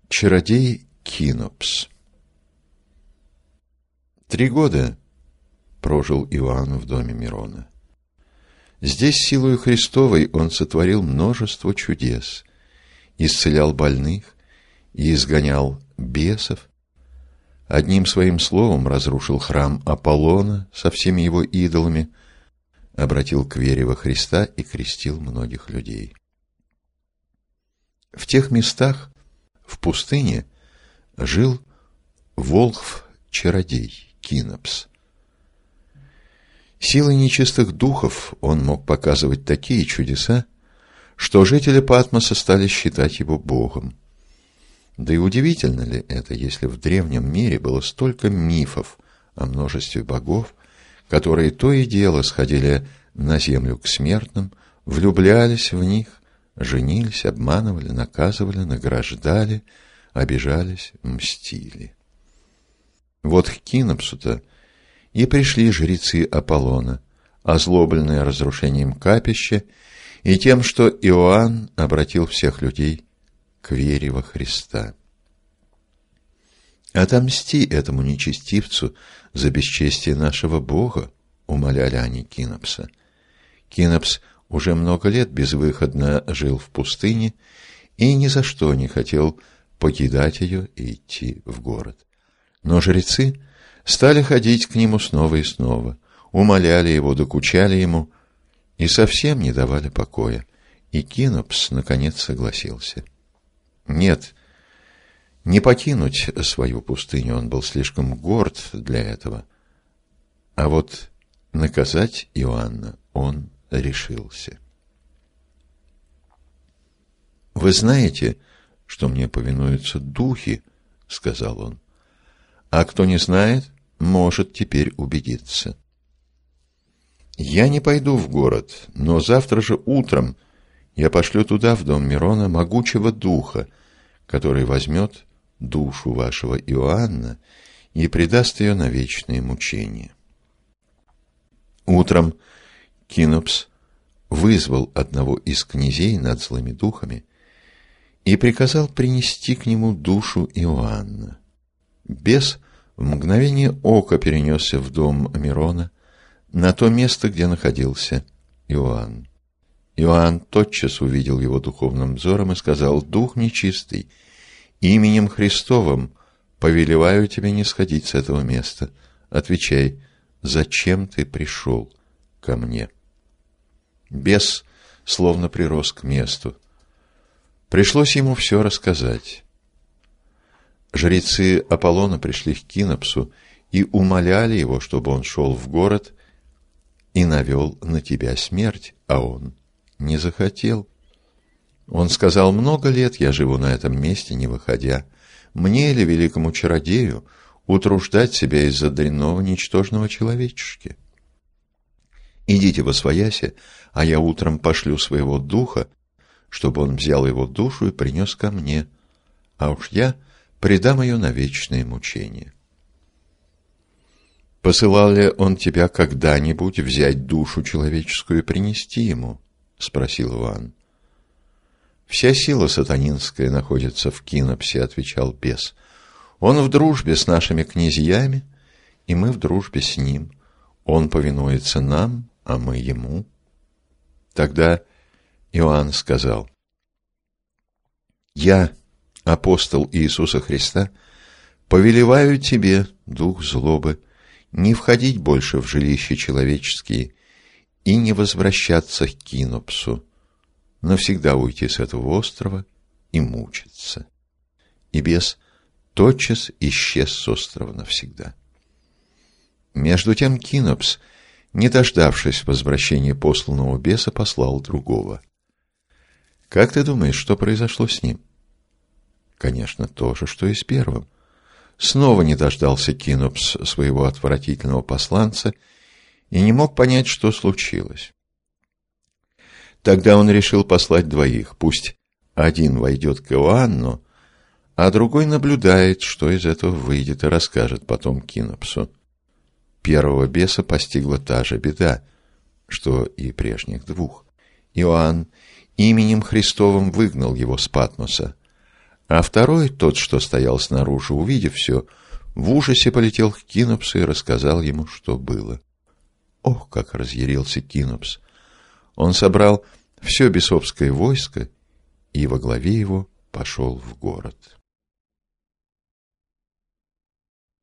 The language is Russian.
Чародей Кинопс. 3 года прожил Иоанн в доме Мирона. Здесь силою Христовой он сотворил множество чудес, исцелял больных и изгонял бесов. Одним своим словом разрушил храм Аполлона со всеми его идолами, обратил к вере во Христа и крестил многих людей. В тех местах, в пустыне, жил волхв-чародей Кинопс. Силой нечистых духов он мог показывать такие чудеса, что жители Патмоса стали считать его богом. Да и удивительно ли это, если в древнем мире было столько мифов о множестве богов, которые то и дело сходили на землю к смертным, влюблялись в них, женились, обманывали, наказывали, награждали, обижались, мстили. Вот к Кинопсу-то и пришли жрецы Аполлона, озлобленные разрушением капища и тем, что Иоанн обратил всех людей к вере во Христа. «Отомсти этому нечестивцу за бесчестие нашего Бога», — умоляли они Кинопса. Кинопс уже много лет безвыходно жил в пустыне и ни за что не хотел покидать ее и идти в город. Но жрецы стали ходить к нему снова и снова, умоляли его, докучали ему и совсем не давали покоя. И Кинопс наконец согласился. Нет, не покинуть свою пустыню, он был слишком горд для этого, а вот наказать Иоанна он решился. «Вы знаете, что мне повинуются духи, — сказал он, — а кто не знает, может теперь убедиться. Я не пойду в город, но завтра же утром я пошлю туда, в дом Мирона, могучего духа, который возьмет душу вашего Иоанна и предаст ее на вечные мучения». Утром Кинопс вызвал одного из князей над злыми духами и приказал принести к нему душу Иоанна. Бес в мгновение ока перенесся в дом Мирона, на то место, где находился Иоанн. Иоанн тотчас увидел его духовным взором и сказал: «Дух нечистый, именем Христовым повелеваю тебе не сходить с этого места. Отвечай, зачем ты пришел ко мне?» Бес словно прирос к месту. Пришлось ему все рассказать. Жрецы Аполлона пришли к Кинопсу и умоляли его, чтобы он шел в город и навел на тебя смерть, а он не захотел. Он сказал: «Много лет я живу на этом месте, не выходя. Мне или великому чародею утруждать себя из-за дрянного ничтожного человечешки? Идите восвояси, а я утром пошлю своего духа, чтобы он взял его душу и принес ко мне, а уж я предам ее на вечные мучения». «Посылал ли он тебя когда-нибудь взять душу человеческую и принести ему?» — спросил Иоанн. «Вся сила сатанинская находится в Кинопсе», — отвечал бес. «Он в дружбе с нашими князьями, и мы в дружбе с ним. Он повинуется нам, а мы ему». Тогда Иоанн сказал: «Я, апостол Иисуса Христа, повелеваю тебе, дух злобы, не входить больше в жилища человеческие и не возвращаться к Кинопсу, навсегда уйти с этого острова и мучиться». И бес тотчас исчез с острова навсегда. Между тем Кинопс, не дождавшись возвращения посланного беса, послал другого. Как ты думаешь, что произошло с ним? Конечно, то же, что и с первым. Снова не дождался Кинопс своего отвратительного посланца и не мог понять, что случилось. Тогда он решил послать двоих. Пусть один войдет к Иоанну, а другой наблюдает, что из этого выйдет, и расскажет потом Кинопсу. Первого беса постигла та же беда, что и прежних двух. Иоанн именем Христовым выгнал его с Патмоса, А второй, тот, что стоял снаружи, увидев все, в ужасе полетел к Кинопсу и рассказал ему, что было. Ох, как разъярился Кинопс! Он собрал все бесовское войско и во главе его пошел в город.